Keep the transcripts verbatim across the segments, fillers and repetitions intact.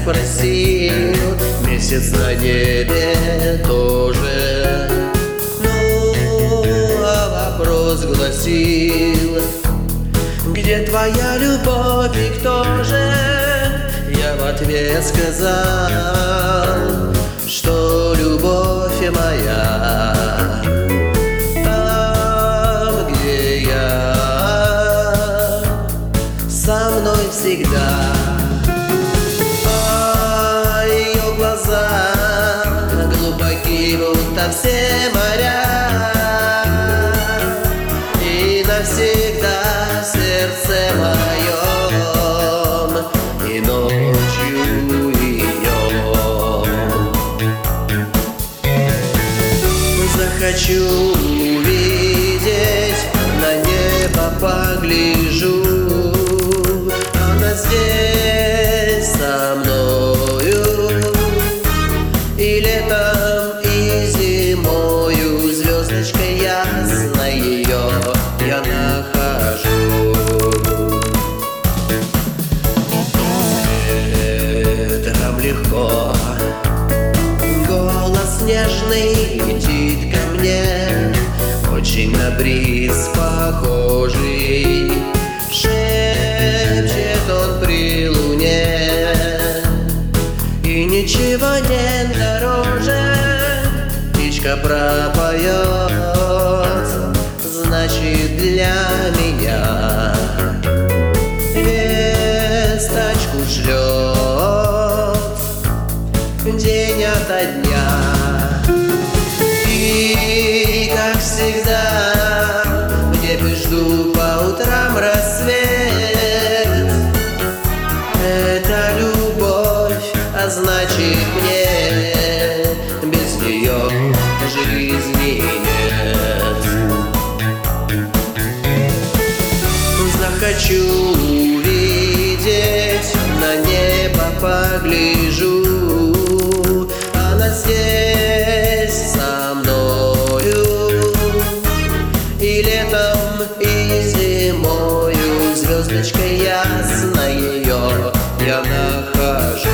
спросил, месяц на небе тоже. Ну, а вопрос гласил: где твоя любовь и кто же? Я в ответ сказал, что любовь моя там, где я, со мной всегда. А ее глаза глубоки, будто все моря, и навсегда в сердце моем, и ночью, и днем. Захочу увидеть, на небо погляжу, она здесь со мною, и летом, и зимою, звездочкой ясной ее я нахожу. Ветром легко голос нежный летит ко мне, очень на бриз похожий. Шепчет он при луне, и ничего нет дороже. Птичка пропоет, значит для меня весточку шлет день ото дня. И как всегда в небе жду по утрам рассвет. Это любовь, а значит мне без нее жизни нет. Захочу увидеть, на небо погляжу, она здесь со мною, и летом, и зимою, звездочкой ясной ее я нахожу.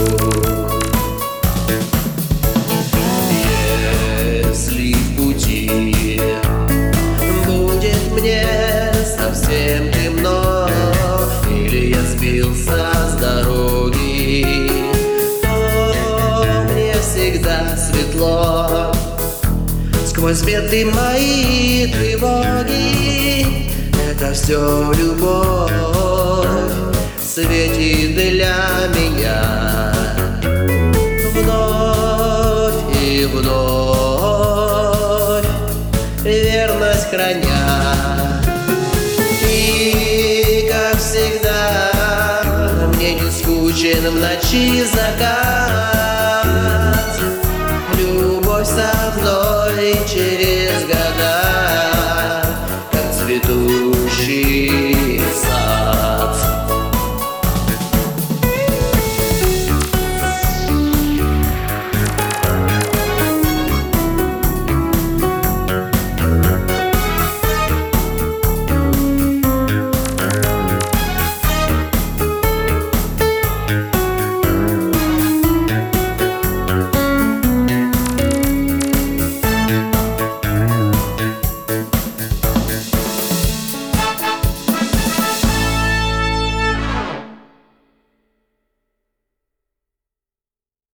Если в пути будет мне совсем темно, или я сбился с дороги, то мне всегда светло. Сквозь беды мои тревоги, это все любовь светит для меня вновь и вновь, верность храня. И как всегда мне не скучен в ночи закат.